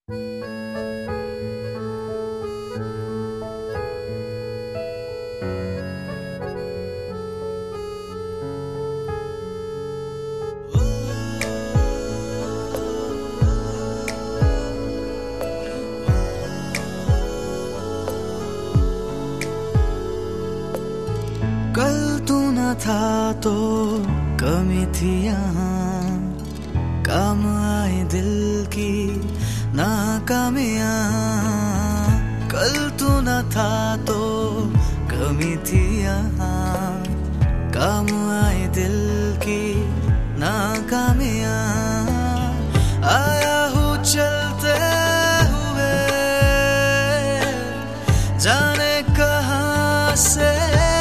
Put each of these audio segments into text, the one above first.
कल तू न था तो कमी थी यहाँ, काम आई दिल की नाकामियाँ। कल तू न था तो कमी थी यहाँ, काम आई दिल की नाकामियाँ। आया हूँ चलते हुए जाने कहाँ से,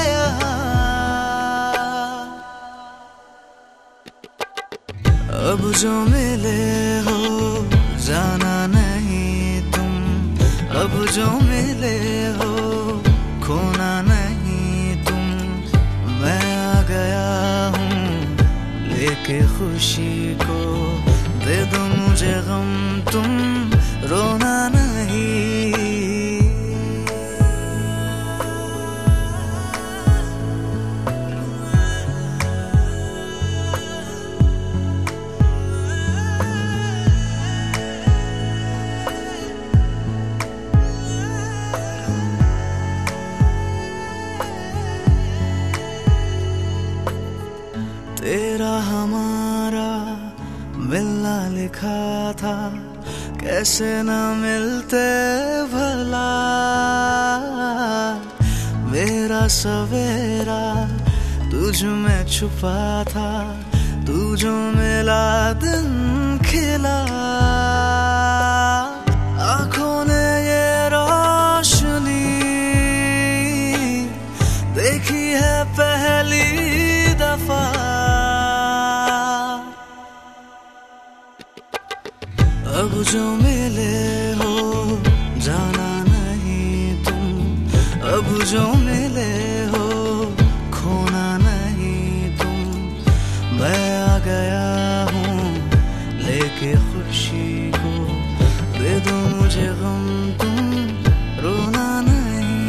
अब जो मिले हो जाना नहीं तुम, अब जो मिले हो खोना नहीं तुम। मैं आ गया हूँ लेके खुशी को, दे दो मुझे गम तुम रोना नहीं। तेरा हमारा मिलना लिखा था, कैसे ना मिलते भला। मेरा सवेरा तुझ में छुपा था, तू जो मिला दिन खिला। आँखों ने ये रोशनी देखी है पहली दफा। अब जो मिले हो जाना नहीं तुम, अब जो मिले हो खोना नहीं तुम। मैं आ गया हूँ लेके खुशी को, दे दो मुझे गम तुम रोना नहीं।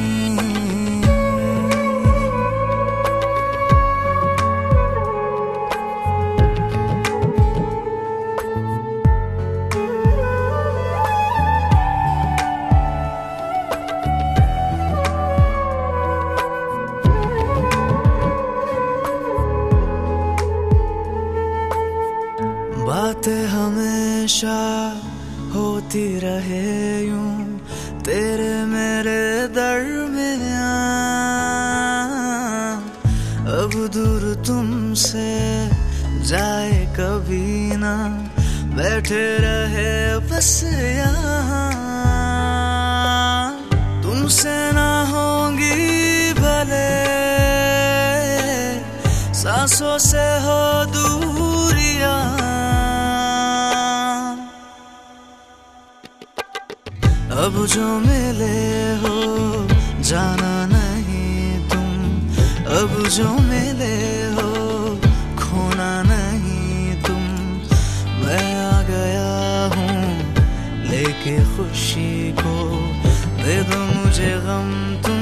बातें हमेशा होती रहे यूं तेरे मेरे दरमियां। अब दूर तुमसे जाए कभी ना, बैठे रहे बस यहाँ। तुमसे ना होंगी भले सांसों से हो दूरियां। अब जो मिले हो जाना नहीं तुम, अब जो मिले हो खोना नहीं तुम। मैं आ गया हूँ लेके खुशी को, दे दो मुझे गम तुम